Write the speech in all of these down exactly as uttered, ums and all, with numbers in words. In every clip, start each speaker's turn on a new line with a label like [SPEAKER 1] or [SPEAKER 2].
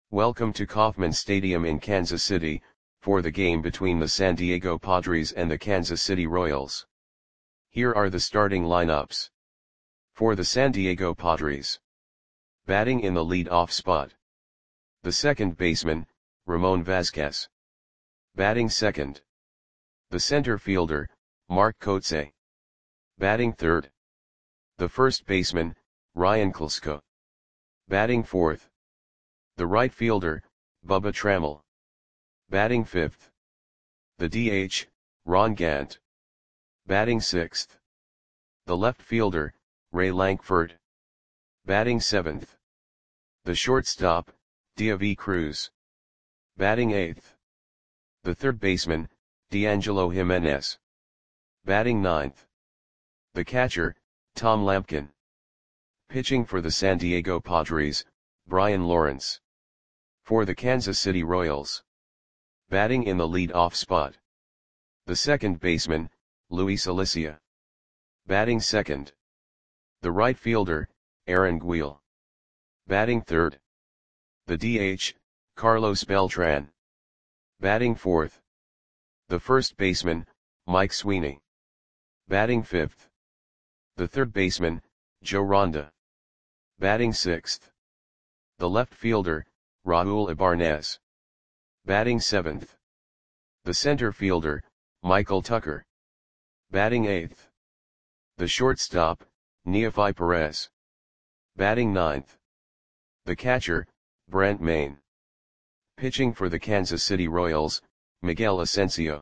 [SPEAKER 1] Welcome to Kauffman Stadium in Kansas City, for the game between the San Diego Padres and the Kansas City Royals. Here are the starting lineups. For the San Diego Padres. Batting in the lead-off spot. The second baseman, Ramon Vazquez. Batting second. The center fielder, Mark Kotsay. Batting third. The first baseman, Ryan Klesko. Batting fourth. The right fielder, Bubba Trammell. Batting fifth. The D H, Ron Gant. Batting sixth. The left fielder, Ray Lankford. Batting seventh. The shortstop, Diavy Cruz. Batting eighth. The third baseman, D'Angelo Jimenez. Batting ninth. The catcher, Tom Lampkin. Pitching for the San Diego Padres, Brian Lawrence. For the Kansas City Royals. Batting in the lead-off spot. The second baseman, Luis Alicia. Batting second. The right fielder, Aaron Guil. Batting third. The D H, Carlos Beltran. Batting fourth. The first baseman, Mike Sweeney. Batting fifth. The third baseman, Joe Ronda. Batting sixth. The left fielder, Raul Ibarnez. Batting seventh. The center fielder, Michael Tucker. Batting eighth. The shortstop, Neofi Perez. Batting ninth. The catcher, Brent Maine. Pitching for the Kansas City Royals, Miguel Asensio.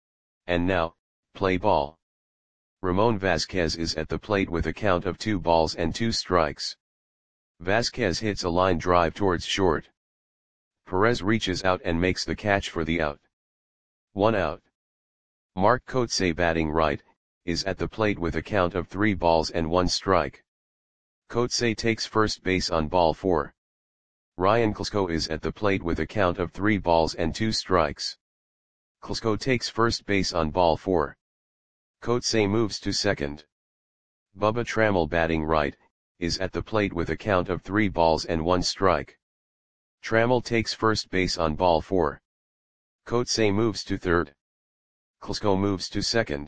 [SPEAKER 1] And now, play ball. Ramon Vazquez is at the plate with a count of two balls and two strikes. Vazquez hits a line drive towards short. Perez reaches out and makes the catch for the out. One out. Mark Kotsay, batting right, is at the plate with a count of three balls and one strike. Kotsay takes first base on ball four. Ryan Klesko is at the plate with a count of three balls and two strikes. Klesko takes first base on ball four. Kotsay moves to second. Bubba Trammell, batting right, is at the plate with a count of three balls and one strike. Trammell takes first base on ball four. Kotsay moves to third. Klesko moves to second.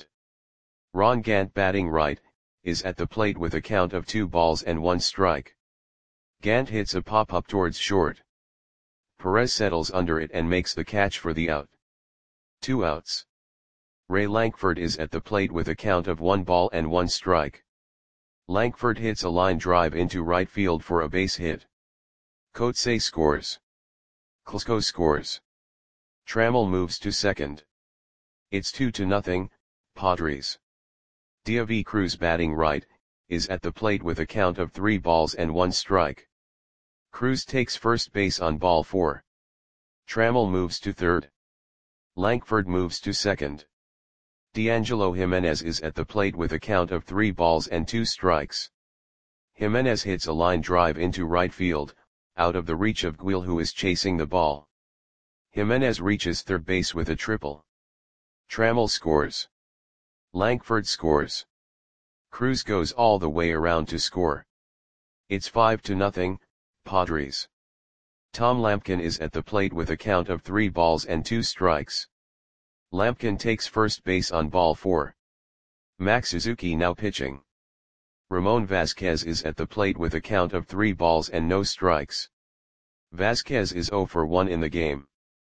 [SPEAKER 1] Ron Gant, batting right, is at the plate with a count of two balls and one strike. Gant hits a pop-up towards short. Perez settles under it and makes the catch for the out. Two outs. Ray Lankford is at the plate with a count of one ball and one strike. Lankford hits a line drive into right field for a base hit. Kotsay scores. Klesko scores. Trammell moves to second. It's two to nothing, Padres. Diavy Cruz, batting right, is at the plate with a count of three balls and one strike. Cruz takes first base on ball four. Trammell moves to third. Lankford moves to second. D'Angelo Jimenez is at the plate with a count of three balls and two strikes. Jimenez hits a line drive into right field, out of the reach of Guil, who is chasing the ball. Jimenez reaches third base with a triple. Trammell scores. Lankford scores. Cruz goes all the way around to score. It's five to nothing, Padres. Tom Lampkin is at the plate with a count of three balls and two strikes. Lampkin takes first base on ball four. Max Suzuki now pitching. Ramon Vazquez is at the plate with a count of three balls and no strikes. Vazquez is zero for one in the game.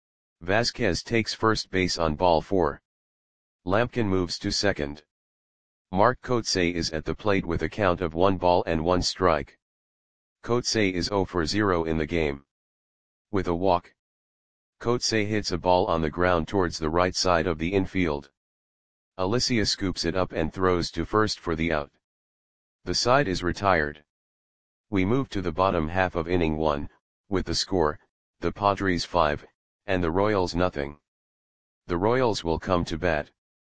[SPEAKER 1] Vazquez takes first base on ball four. Lampkin moves to second. Mark Kotsay is at the plate with a count of one ball and one strike. Kotsay is zero for zero in the game. With a walk. Kotsay hits a ball on the ground towards the right side of the infield. Alicia scoops it up and throws to first for the out. The side is retired. We move to the bottom half of inning one, with the score, the Padres five, and the Royals nothing. The Royals will come to bat.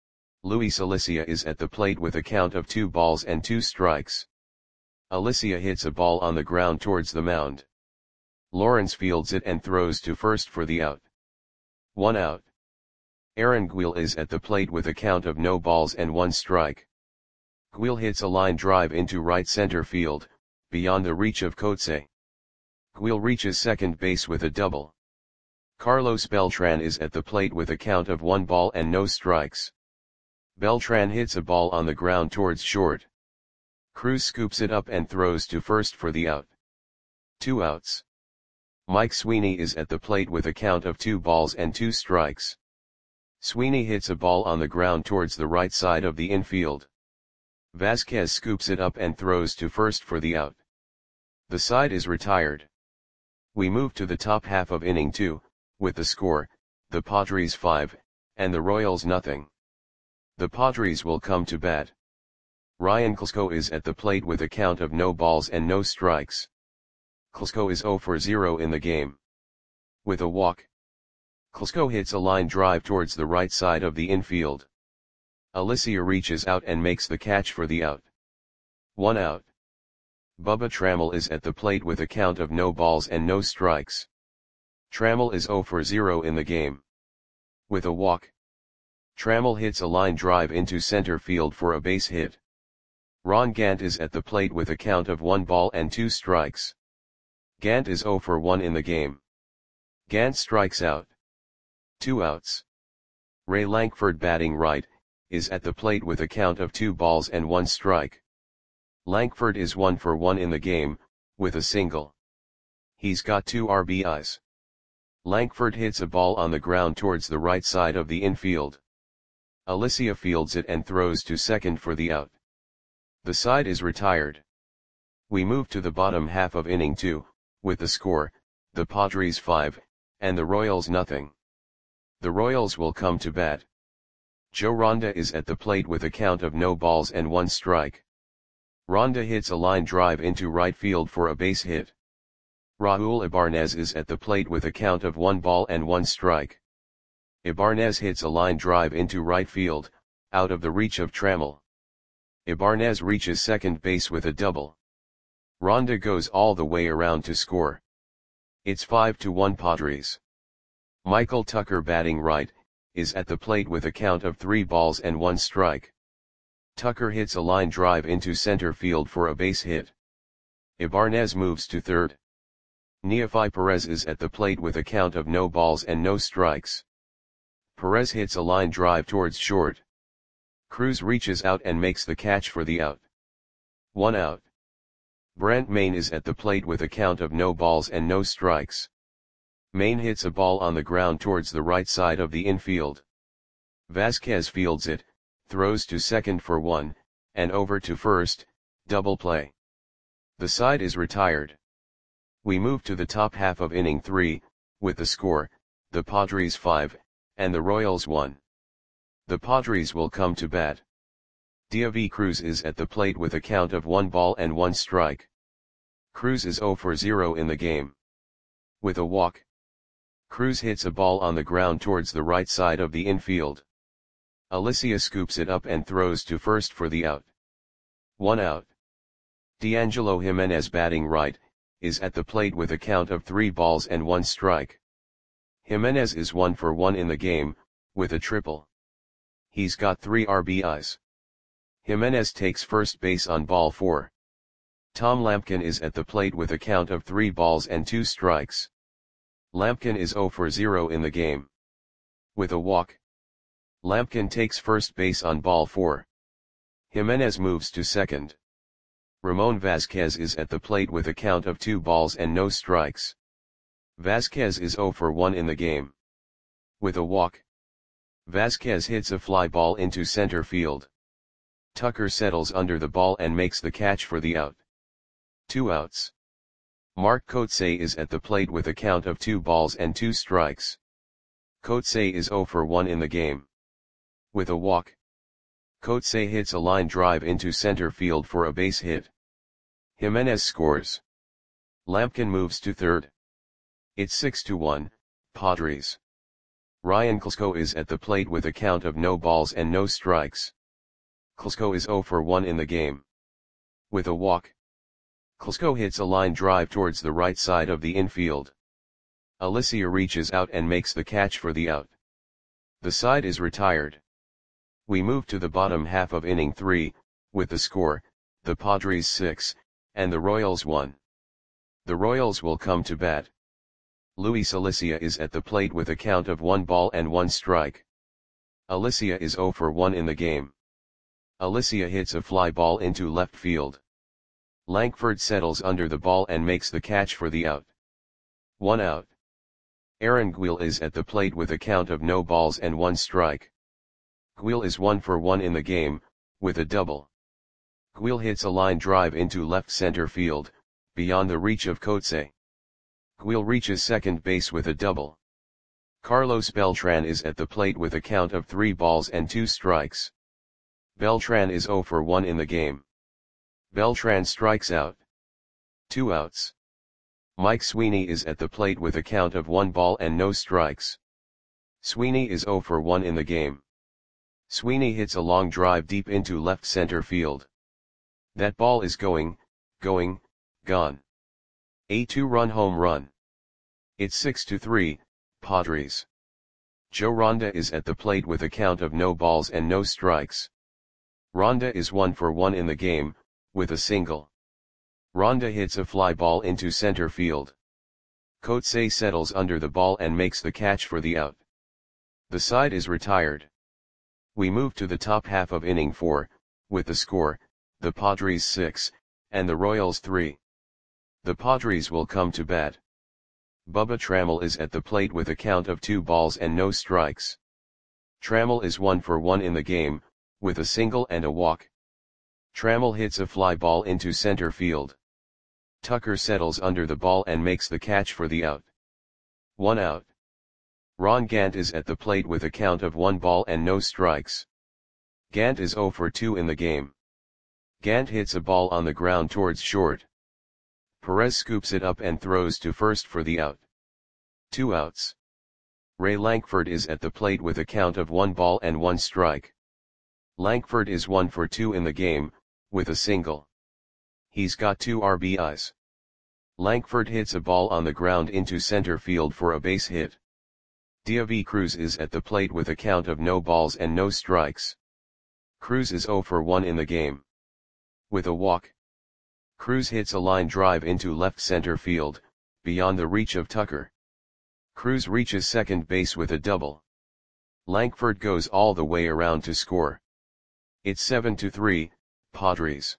[SPEAKER 1] Luis Alicia is at the plate with a count of two balls and two strikes. Alicia hits a ball on the ground towards the mound. Lawrence fields it and throws to first for the out. One out. Aaron Guil is at the plate with a count of no balls and one strike. Guil hits a line drive into right center field, beyond the reach of Kotsay. Gil reaches second base with a double. Carlos Beltran is at the plate with a count of one ball and no strikes. Beltran hits a ball on the ground towards short. Cruz scoops it up and throws to first for the out. Two outs. Mike Sweeney is at the plate with a count of two balls and two strikes. Sweeney hits a ball on the ground towards the right side of the infield. Vasquez scoops it up and throws to first for the out. The side is retired. We move to the top half of inning two, with the score, the Padres five, and the Royals nothing. The Padres will come to bat. Ryan Klesko is at the plate with a count of no balls and no strikes. Klesko is zero for zero in the game. With a walk, Klesko hits a line drive towards the right side of the infield. Alicia reaches out and makes the catch for the out. One out. Bubba Trammell is at the plate with a count of no balls and no strikes. Trammell is zero for zero in the game. With a walk, Trammell hits a line drive into center field for a base hit. Ron Gant is at the plate with a count of one ball and two strikes. Gant is zero for one in the game. Gant strikes out. Two outs. Ray Lankford, batting right, is at the plate with a count of two balls and one strike. Lankford is one for one in the game, with a single. He's got two R B Is. Lankford hits a ball on the ground towards the right side of the infield. Alicia fields it and throws to second for the out. The side is retired. We move to the bottom half of inning two, with the score, the Padres five, and the Royals nothing. The Royals will come to bat. Joe Ronda is at the plate with a count of no balls and one strike. Ronda hits a line drive into right field for a base hit. Raul Ibanez is at the plate with a count of one ball and one strike. Ibanez hits a line drive into right field, out of the reach of Trammell. Ibanez reaches second base with a double. Ronda goes all the way around to score. It's five to one Padres. Michael Tucker, batting right, is at the plate with a count of three balls and one strike. Tucker hits a line drive into center field for a base hit. Ibanez moves to third. Neofi Perez is at the plate with a count of no balls and no strikes. Perez hits a line drive towards short. Cruz reaches out and makes the catch for the out. One out. Brent Mayne is at the plate with a count of no balls and no strikes. Mayne hits a ball on the ground towards the right side of the infield. Vasquez fields it, throws to second for one, and over to first, double play. The side is retired. We move to the top half of inning three, with the score, the Padres five, and the Royals one. The Padres will come to bat. David Cruz is at the plate with a count of one ball and one strike. Cruz is zero for zero in the game. With a walk, Cruz hits a ball on the ground towards the right side of the infield. Alicia scoops it up and throws to first for the out. One out. D'Angelo Jimenez, batting right, is at the plate with a count of three balls and one strike. Jimenez is one for one in the game, with a triple. He's got three R B Is. Jimenez takes first base on ball four. Tom Lampkin is at the plate with a count of three balls and two strikes. Lampkin is zero for zero in the game. With a walk, Lampkin takes first base on ball four. Jimenez moves to second. Ramon Vasquez is at the plate with a count of two balls and no strikes. Vasquez is zero for one in the game. With a walk, Vasquez hits a fly ball into center field. Tucker settles under the ball and makes the catch for the out. Two outs. Mark Kotsay is at the plate with a count of two balls and two strikes. Kotsay is zero for one in the game. With a walk, Kotsay hits a line drive into center field for a base hit. Jimenez scores. Lampkin moves to third. It's six to one, Padres. Ryan Klesko is at the plate with a count of no balls and no strikes. Klesko is zero for one in the game. With a walk, Klesko hits a line drive towards the right side of the infield. Alicia reaches out and makes the catch for the out. The side is retired. We move to the bottom half of inning three, with the score, the Padres six, and the Royals one. The Royals will come to bat. Luis Alicia is at the plate with a count of one ball and one strike. Alicia is zero for one in the game. Alicia hits a fly ball into left field. Lankford settles under the ball and makes the catch for the out. One out. Aaron Guil is at the plate with a count of no balls and one strike. Guil is one for one in the game, with a double. Guil hits a line drive into left center field, beyond the reach of Coetzee. Guil reaches second base with a double. Carlos Beltran is at the plate with a count of three balls and two strikes. Beltran is zero for one in the game. Beltran strikes out. Two outs. Mike Sweeney is at the plate with a count of one ball and no strikes. Sweeney is zero for one in the game. Sweeney hits a long drive deep into left center field. That ball is going, going, gone. A two-run home run. It's six to three, Padres. Joe Ronda is at the plate with a count of no balls and no strikes. Ronda is one for one in the game, with a single. Ronda hits a fly ball into center field. Coetzee settles under the ball and makes the catch for the out. The side is retired. We move to the top half of inning four, with the score, the Padres six, and the Royals three. The Padres will come to bat. Bubba Trammell is at the plate with a count of two balls and no strikes. Trammell is one for one in the game, with a single and a walk. Trammell hits a fly ball into center field. Tucker settles under the ball and makes the catch for the out. One out. Ron Gant is at the plate with a count of one ball and no strikes. Gant is zero for two in the game. Gant hits a ball on the ground towards short. Perez scoops it up and throws to first for the out. Two outs. Ray Lankford is at the plate with a count of one ball and one strike. Lankford is one for two in the game, with a single. He's got two R B Is. Lankford hits a ball on the ground into center field for a base hit. Diavi Cruz is at the plate with a count of no balls and no strikes. Cruz is zero for one in the game. With a walk. Cruz hits a line drive into left center field, beyond the reach of Tucker. Cruz reaches second base with a double. Lankford goes all the way around to score. It's seven to three, Padres.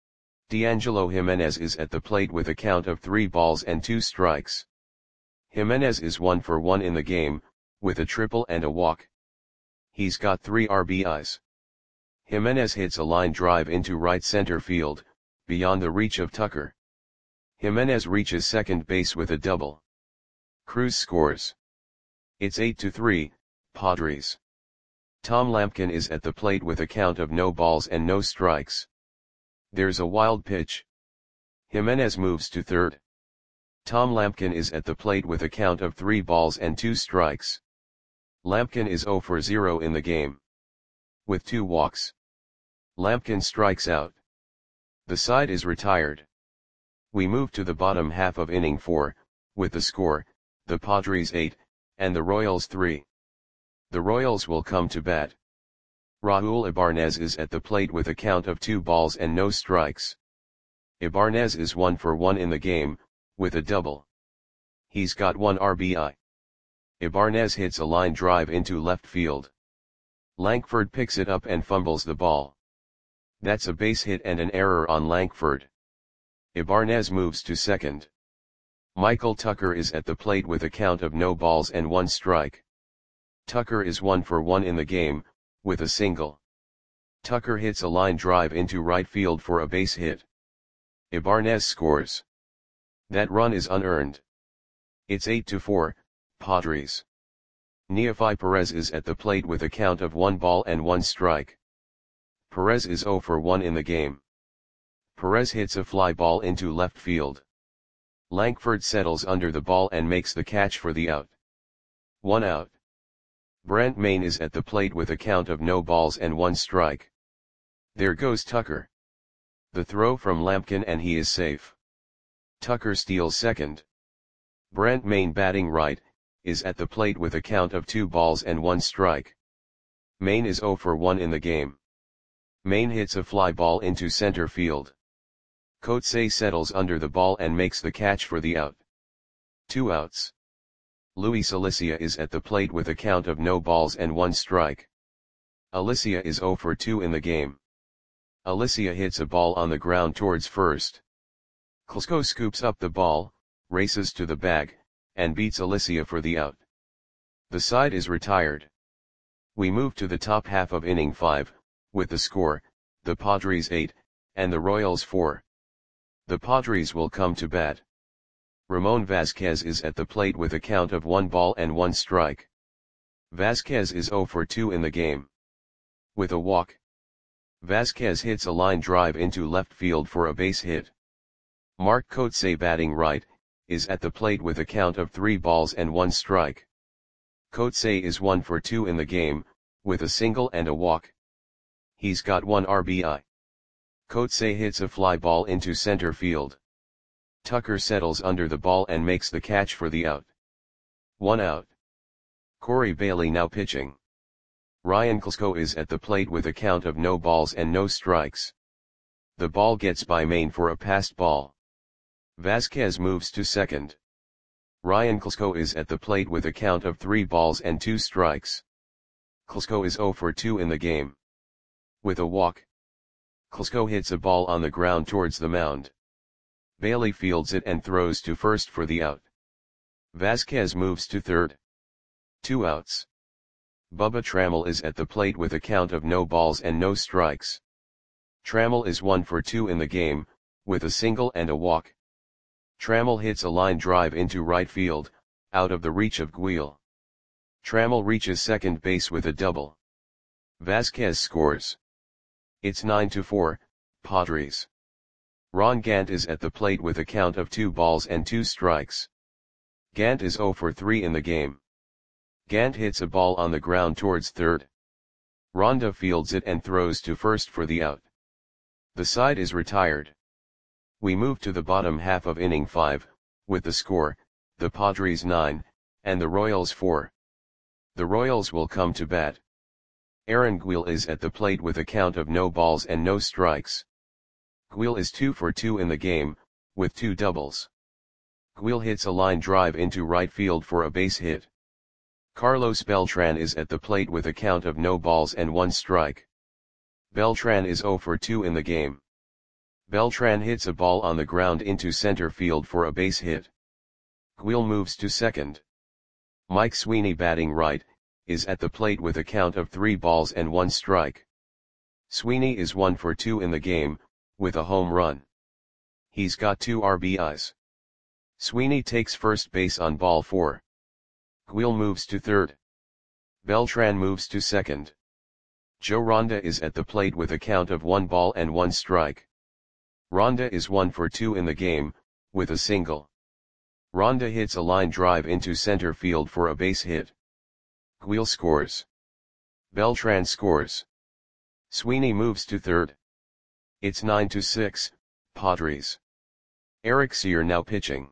[SPEAKER 1] D'Angelo Jimenez is at the plate with a count of three balls and two strikes. Jimenez is one for one in the game, with a triple and a walk. He's got three R B Is. Jimenez hits a line drive into right center field, beyond the reach of Tucker. Jimenez reaches second base with a double. Cruz scores. It's eight to three, Padres. Tom Lampkin is at the plate with a count of no balls and no strikes. There's a wild pitch. Jimenez moves to third. Tom Lampkin is at the plate with a count of three balls and two strikes. Lampkin is zero for zero in the game. With two walks. Lampkin strikes out. The side is retired. We move to the bottom half of inning four, with the score, the Padres eight, and the Royals three. The Royals will come to bat. Raul Ibanez is at the plate with a count of two balls and no strikes. Ibanez is one for one in the game, with a double. He's got one R B I. Ibanez hits a line drive into left field. Lankford picks it up and fumbles the ball. That's a base hit and an error on Lankford. Ibanez moves to second. Michael Tucker is at the plate with a count of no balls and one strike. Tucker is one for one in the game, with a single. Tucker hits a line drive into right field for a base hit. Ibanez scores. That run is unearned. It's eight to four, Padres. Neefi Perez is at the plate with a count of one ball and one strike. Perez is zero for one in the game. Perez hits a fly ball into left field. Lankford settles under the ball and makes the catch for the out. One out. Brent Mayne is at the plate with a count of no balls and one strike. There goes Tucker. The throw from Lampkin and he is safe. Tucker steals second. Brent Mayne, batting right, is at the plate with a count of two balls and one strike. Mayne is zero for one in the game. Mayne hits a fly ball into center field. Coetzee settles under the ball and makes the catch for the out. Two outs. Luis Alicia is at the plate with a count of no balls and one strike. Alicia is zero for two in the game. Alicia hits a ball on the ground towards first. Klsko scoops up the ball, races to the bag, and beats Alicia for the out. The side is retired. We move to the top half of inning five, with the score, the Padres eight, and the Royals four. The Padres will come to bat. Ramon Vasquez is at the plate with a count of one ball and one strike. Vasquez is zero for two in the game. With a walk, Vasquez hits a line drive into left field for a base hit. Mark Coetzee, batting right, is at the plate with a count of three balls and one strike. Coetzee is one for two in the game, with a single and a walk. He's got one R B I. Coetzee hits a fly ball into center field. Tucker settles under the ball and makes the catch for the out. One out. Corey Bailey now pitching. Ryan Klsko is at the plate with a count of no balls and no strikes. The ball gets by Maine for a passed ball. Vasquez moves to second. Ryan Klsko is at the plate with a count of three balls and two strikes. Klsko is zero for two in the game. With a walk, Klsko hits a ball on the ground towards the mound. Bailey fields it and throws to first for the out. Vasquez moves to third. Two outs. Bubba Trammell is at the plate with a count of no balls and no strikes. Trammell is one for two in the game, with a single and a walk. Trammell hits a line drive into right field, out of the reach of Guil. Trammell reaches second base with a double. Vasquez scores. It's nine to four, Padres. Ron Gant is at the plate with a count of two balls and two strikes. Gant is zero for three in the game. Gant hits a ball on the ground towards third. Ronda fields it and throws to first for the out. The side is retired. We move to the bottom half of inning five, with the score, the Padres nine, and the Royals four. The Royals will come to bat. Aaron Guil is at the plate with a count of no balls and no strikes. Guil is two for two in the game, with two doubles. Guil hits a line drive into right field for a base hit. Carlos Beltran is at the plate with a count of no balls and one strike. Beltran is zero for two in the game. Beltran hits a ball on the ground into center field for a base hit. Guil moves to second. Mike Sweeney, batting right, is at the plate with a count of three balls and one strike. Sweeney is one for two in the game, with a home run. He's got two R B Is. Sweeney takes first base on ball four. Guil moves to third. Beltran moves to second. Joe Ronda is at the plate with a count of one ball and one strike. Ronda is one for two in the game, with a single. Ronda hits a line drive into center field for a base hit. Guil scores. Beltran scores. Sweeney moves to third. It's nine to six, Padres. Eric Sear now pitching.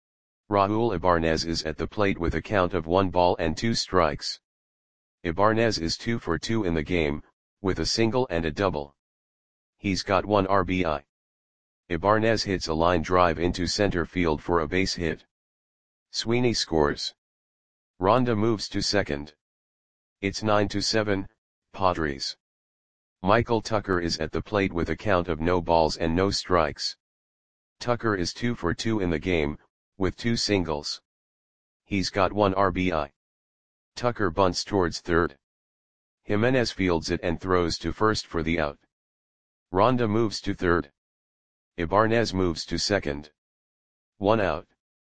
[SPEAKER 1] Raul Ibanez is at the plate with a count of one ball and two strikes. Ibanez is two for two in the game, with a single and a double. He's got one R B I. Ibanez hits a line drive into center field for a base hit. Sweeney scores. Ronda moves to second. It's nine to seven, Padres. Michael Tucker is at the plate with a count of no balls and no strikes. Tucker is two for two in the game, with two singles. He's got one R B I. Tucker bunts towards third. Jimenez fields it and throws to first for the out. Ronda moves to third. Ibanez moves to second. One out.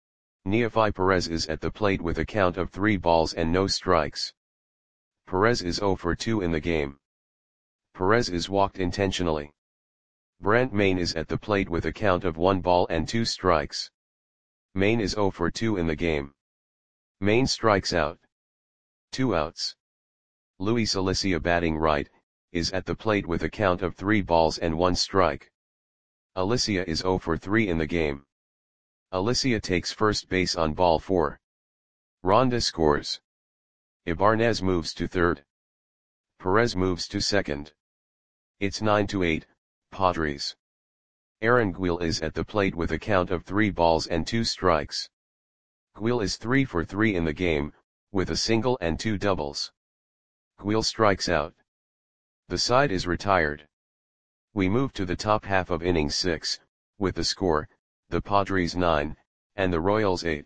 [SPEAKER 1] Neefi Perez is at the plate with a count of three balls and no strikes. Perez is zero for two in the game. Perez is walked intentionally. Brent Maine is at the plate with a count of one ball and two strikes. Maine is zero for two in the game. Maine strikes out. Two outs. Luis Alicia, batting right, is at the plate with a count of three balls and one strike. Alicia is zero for three in the game. Alicia takes first base on ball four. Ronda scores. Ibanez moves to third. Perez moves to second. It's nine to eight, Padres. Aaron Guil is at the plate with a count of three balls and two strikes. Guil is three for three in the game, with a single and two doubles. Guil strikes out. The side is retired. We move to the top half of inning six, with the score, the Padres nine, and the Royals eight.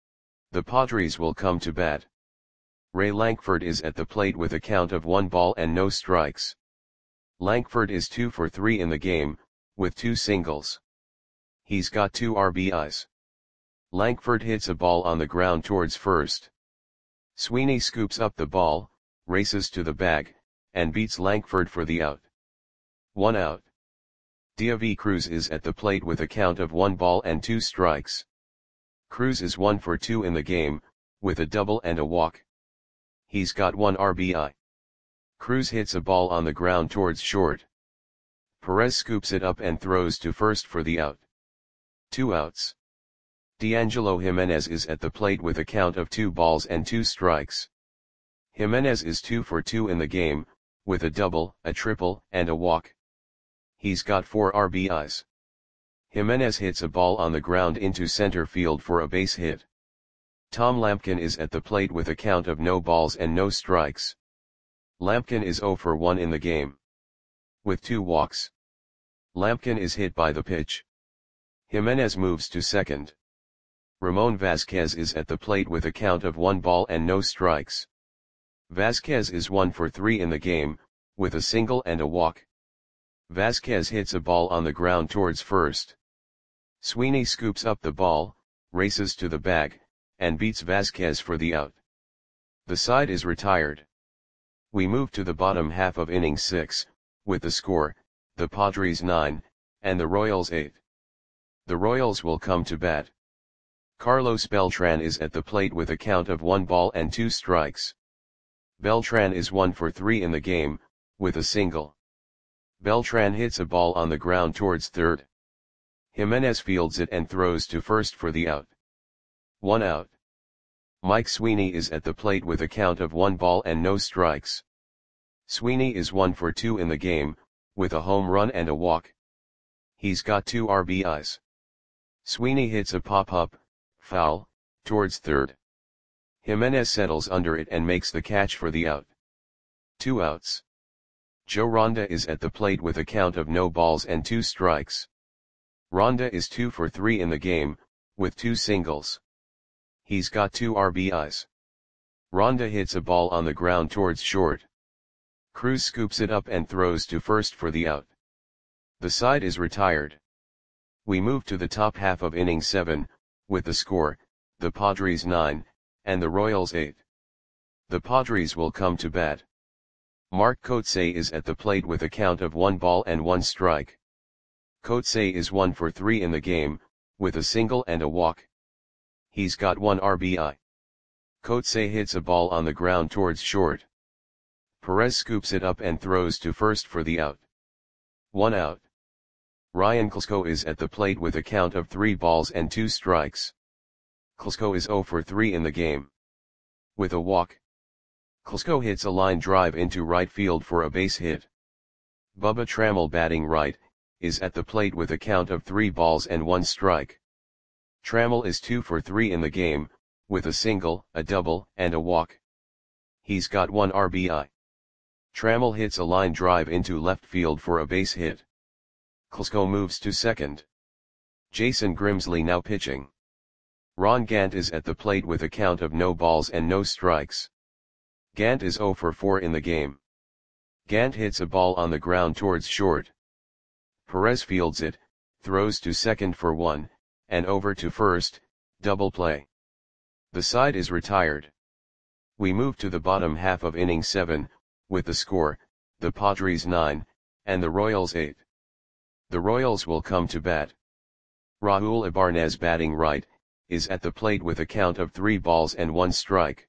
[SPEAKER 1] The Padres will come to bat. Ray Lankford is at the plate with a count of one ball and no strikes. Lankford is two for three in the game, with two singles. He's got two R B Is. Lankford hits a ball on the ground towards first. Sweeney scoops up the ball, races to the bag, and beats Lankford for the out. One out. David Cruz is at the plate with a count of one ball and two strikes. Cruz is one for two in the game, with a double and a walk. He's got one R B I. Cruz hits a ball on the ground towards short. Perez scoops it up and throws to first for the out. Two outs. D'Angelo Jimenez is at the plate with a count of two balls and two strikes. Jimenez is two for two in the game, with a double, a triple, and a walk. He's got four R B Is. Jimenez hits a ball on the ground into center field for a base hit. Tom Lampkin is at the plate with a count of no balls and no strikes. Lampkin is zero for one in the game, with two walks. Lampkin is hit by the pitch. Jimenez moves to second. Ramon Vasquez is at the plate with a count of one ball and no strikes. Vasquez is one for three in the game, with a single and a walk. Vasquez hits a ball on the ground towards first. Sweeney scoops up the ball, races to the bag, and beats Vasquez for the out. The side is retired. We move to the bottom half of inning six, with the score, the Padres nine, and the Royals eight. The Royals will come to bat. Carlos Beltran is at the plate with a count of one ball and two strikes. Beltran is one for three in the game, with a single. Beltran hits a ball on the ground towards third. Jimenez fields it and throws to first for the out. One out. Mike Sweeney is at the plate with a count of one ball and no strikes. Sweeney is one for two in the game, with a home run and a walk. He's got two R B Is. Sweeney hits a pop-up, foul, towards third. Jimenez settles under it and makes the catch for the out. Two outs. Joe Ronda is at the plate with a count of no balls and two strikes. Ronda is two for three in the game, with two singles. He's got two R B Is. Ronda hits a ball on the ground towards short. Cruz scoops it up and throws to first for the out. The side is retired. We move to the top half of inning seven, with the score, the Padres nine, and the Royals eight. The Padres will come to bat. Mark Kotsay is at the plate with a count of one ball and one strike. Kotsay is one for three in the game, with a single and a walk. He's got one R B I. Kotsay hits a ball on the ground towards short. Perez scoops it up and throws to first for the out. One out. Ryan Klesko is at the plate with a count of three balls and two strikes. Klesko is zero for three in the game, with a walk. Klesko hits a line drive into right field for a base hit. Bubba Trammell, batting right, is at the plate with a count of three balls and one strike. Trammell is two for three in the game, with a single, a double, and a walk. He's got one R B I. Trammell hits a line drive into left field for a base hit. Klesko moves to second. Jason Grimsley now pitching. Ron Gant is at the plate with a count of no balls and no strikes. Gant is zero for four in the game. Gant hits a ball on the ground towards short. Perez fields it, throws to second for one, and over to first, double play. The side is retired. We move to the bottom half of inning seven, with the score, the Padres nine, and the Royals eight. The Royals will come to bat. Raul Ibarnez, batting right, is at the plate with a count of three balls and one strike.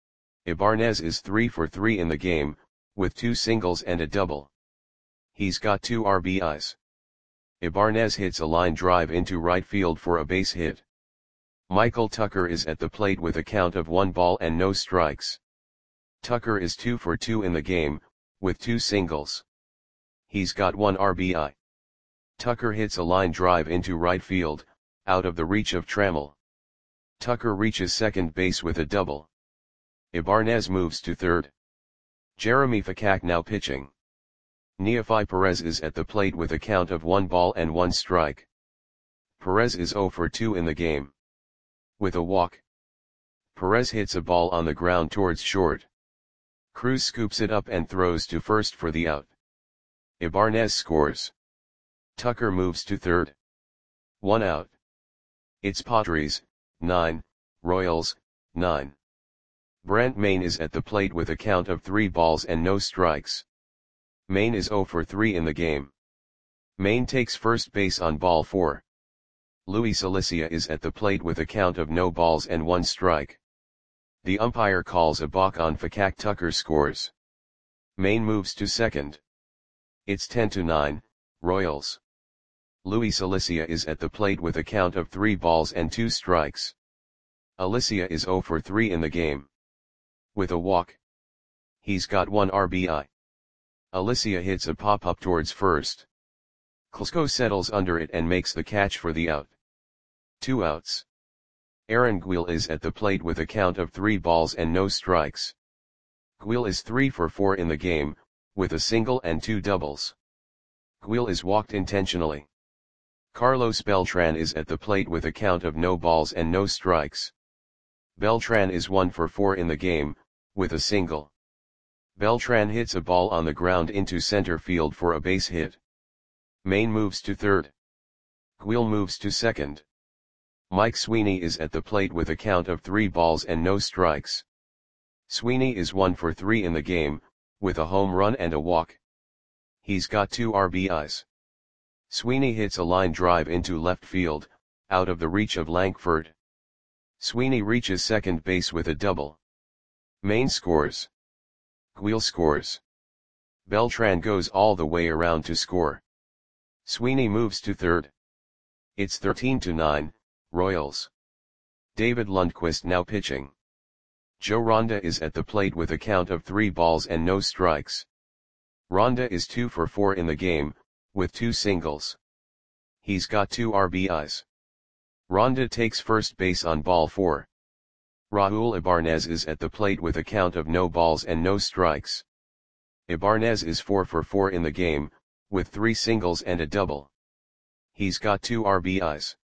[SPEAKER 1] Ibarnez is three for three in the game, with two singles and a double. He's got two R B Is. Ibarnez hits a line drive into right field for a base hit. Michael Tucker is at the plate with a count of one ball and no strikes. Tucker is two for two in the game, with two singles. He's got one R B I. Tucker hits a line drive into right field, out of the reach of Trammell. Tucker reaches second base with a double. Ibanez moves to third. Jeremy Fakak now pitching. Neofi Perez is at the plate with a count of one ball and one strike. Perez is zero for two in the game. With a walk. Perez hits a ball on the ground towards short. Cruz scoops it up and throws to first for the out. Ibanez scores. Tucker moves to third. One out. It's Padres, nine, Royals, nine. Brent Mayne is at the plate with a count of three balls and no strikes. Mayne is zero for three in the game. Mayne takes first base on ball four. Luis Alicia is at the plate with a count of no balls and one strike. The umpire calls a balk on Fakak. Tucker scores. Mayne moves to second. It's ten to nine, Royals. Luis Alicia is at the plate with a count of three balls and two strikes. Alicia is zero for three in the game. With a walk. He's got one R B I. Alicia hits a pop-up towards first. Klesko settles under it and makes the catch for the out. Two outs. Aaron Guil is at the plate with a count of three balls and no strikes. Guil is three for four in the game, with a single and two doubles. Guil is walked intentionally. Carlos Beltran is at the plate with a count of no balls and no strikes. Beltran is one for four in the game, with a single. Beltran hits a ball on the ground into center field for a base hit. Mayne moves to third. Guil moves to second. Mike Sweeney is at the plate with a count of three balls and no strikes. Sweeney is one for three in the game, with a home run and a walk. He's got two R B Is. Sweeney hits a line drive into left field, out of the reach of Lankford. Sweeney reaches second base with a double. Mayne scores. Guil scores. Beltran goes all the way around to score. Sweeney moves to third. It's thirteen to nine, Royals. David Lundquist now pitching. Joe Ronda is at the plate with a count of three balls and no strikes. Ronda is two for four in the game, with two singles. He's got two R B Is. Ronda takes first base on ball four. Raul Ibanez is at the plate with a count of no balls and no strikes. Ibanez is four for four in the game, with three singles and a double. He's got two R B Is.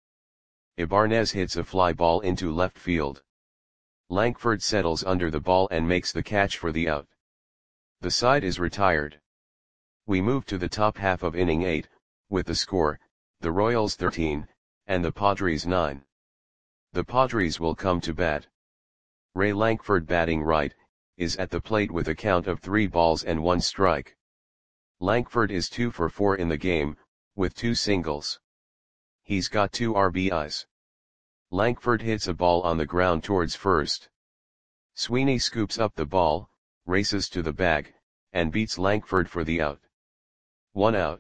[SPEAKER 1] Ibanez hits a fly ball into left field. Lankford settles under the ball and makes the catch for the out. The side is retired. We move to the top half of inning eight, with the score, the Royals thirteen, and the Padres nine. The Padres will come to bat. Ray Lankford, batting right, is at the plate with a count of three balls and one strike. Lankford is two for four in the game, with two singles. He's got two R B Is. Lankford hits a ball on the ground towards first. Sweeney scoops up the ball, races to the bag, and beats Lankford for the out. One out.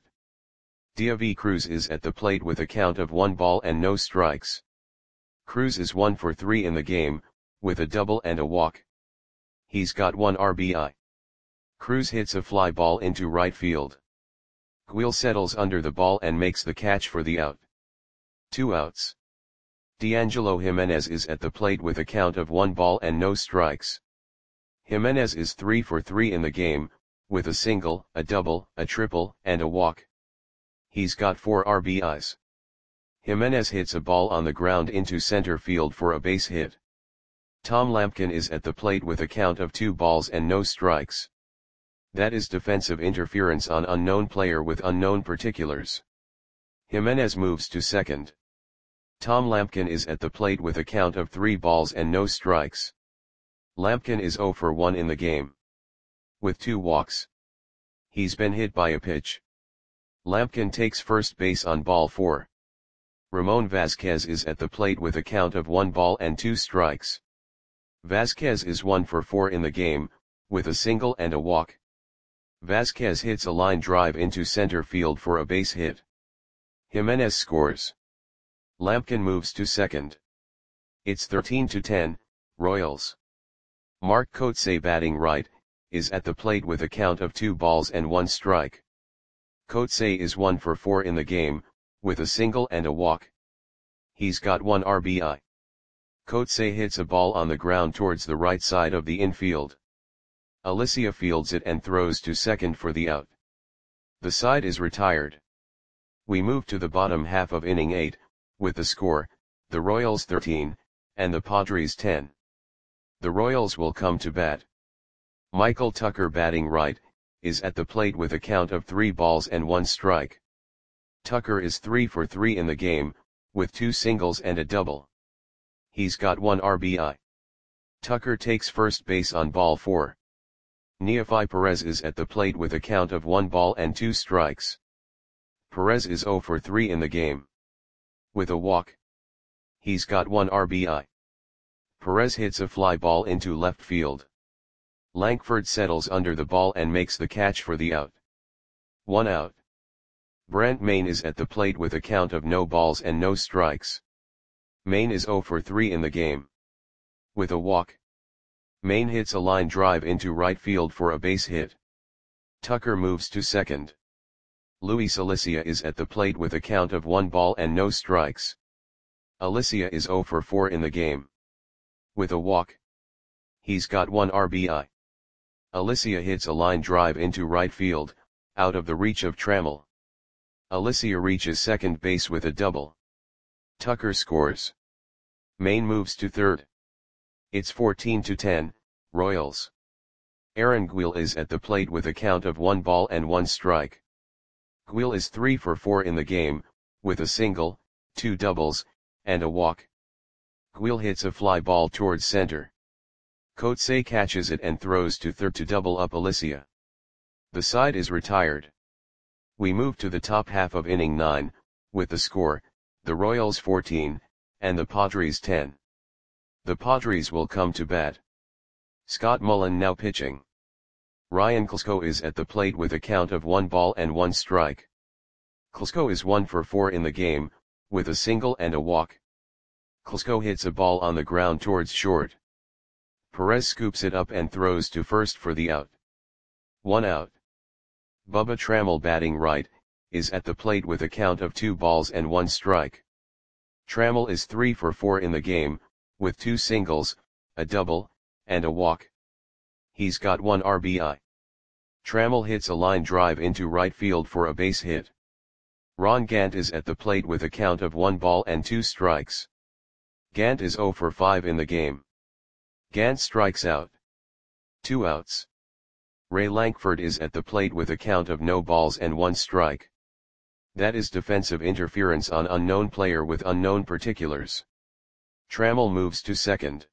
[SPEAKER 1] Diavi Cruz is at the plate with a count of one ball and no strikes. Cruz is one for three in the game, with a double and a walk. He's got one R B I. Cruz hits a fly ball into right field. Guil settles under the ball and makes the catch for the out. Two outs. D'Angelo Jimenez is at the plate with a count of one ball and no strikes. Jimenez is three for three in the game, with a single, a double, a triple, and a walk. He's got four R B Is. Jimenez hits a ball on the ground into center field for a base hit. Tom Lampkin is at the plate with a count of two balls and no strikes. That is defensive interference on unknown player with unknown particulars. Jimenez moves to second. Tom Lampkin is at the plate with a count of three balls and no strikes. Lampkin is zero for one in the game. With two walks. He's been hit by a pitch. Lampkin takes first base on ball four. Ramon Vasquez is at the plate with a count of one ball and two strikes. Vasquez is one for four in the game, with a single and a walk. Vasquez hits a line drive into center field for a base hit. Jimenez scores. Lampkin moves to second. It's thirteen to ten, Royals. Mark Kotsay, batting right, is at the plate with a count of two balls and one strike. Coetzee is one for four in the game, with a single and a walk. He's got one R B I. Coetzee hits a ball on the ground towards the right side of the infield. Alicia fields it and throws to second for the out. The side is retired. We move to the bottom half of inning eight, with the score, the Royals thirteen, and the Padres ten. The Royals will come to bat. Michael Tucker, batting right, is at the plate with a count of three balls and one strike. Tucker is three for three in the game, with two singles and a double. He's got one R B I. Tucker takes first base on ball four. Neefi Perez is at the plate with a count of one ball and two strikes. Perez is zero for three in the game. With a walk. He's got one R B I. Perez hits a fly ball into left field. Lankford settles under the ball and makes the catch for the out. One out. Brent Mayne is at the plate with a count of no balls and no strikes. Mayne is zero for three in the game. With a walk. Mayne hits a line drive into right field for a base hit. Tucker moves to second. Luis Alicia is at the plate with a count of one ball and no strikes. Alicia is zero for four in the game. With a walk. He's got one R B I. Alicia hits a line drive into right field, out of the reach of Trammell. Alicia reaches second base with a double. Tucker scores. Mayne moves to third. It's fourteen to ten, Royals. Aaron Guil is at the plate with a count of one ball and one strike. Guil is three for four in the game, with a single, two doubles, and a walk. Guil hits a fly ball towards center. Coetzee catches it and throws to third to double up Alicia. The side is retired. We move to the top half of inning nine, with the score, the Royals fourteen, and the Padres ten. The Padres will come to bat. Scott Mullen now pitching. Ryan Klesko is at the plate with a count of one ball and one strike. Klesko is one for four in the game, with a single and a walk. Klesko hits a ball on the ground towards short. Perez scoops it up and throws to first for the out. One out. Bubba Trammell, batting right, is at the plate with a count of two balls and one strike. Trammell is three for four in the game, with two singles, a double, and a walk. He's got one R B I. Trammell hits a line drive into right field for a base hit. Ron Gant is at the plate with a count of one ball and two strikes. Gant is zero for five in the game. Gant strikes out. Two outs. Ray Lankford is at the plate with a count of no balls and one strike. That is defensive interference on unknown player with unknown particulars. Trammell moves to second.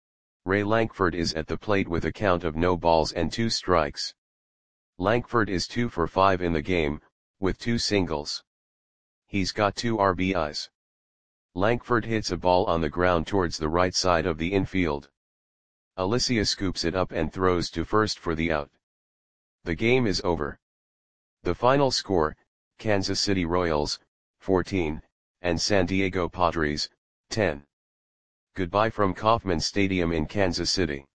[SPEAKER 1] Ray Lankford is at the plate with a count of no balls and two strikes. Lankford is two for five in the game, with two singles. He's got two R B Is. Lankford hits a ball on the ground towards the right side of the infield. Alicia scoops it up and throws to first for the out. The game is over. The final score, Kansas City Royals, fourteen, and San Diego Padres, ten. Goodbye from Kauffman Stadium in Kansas City.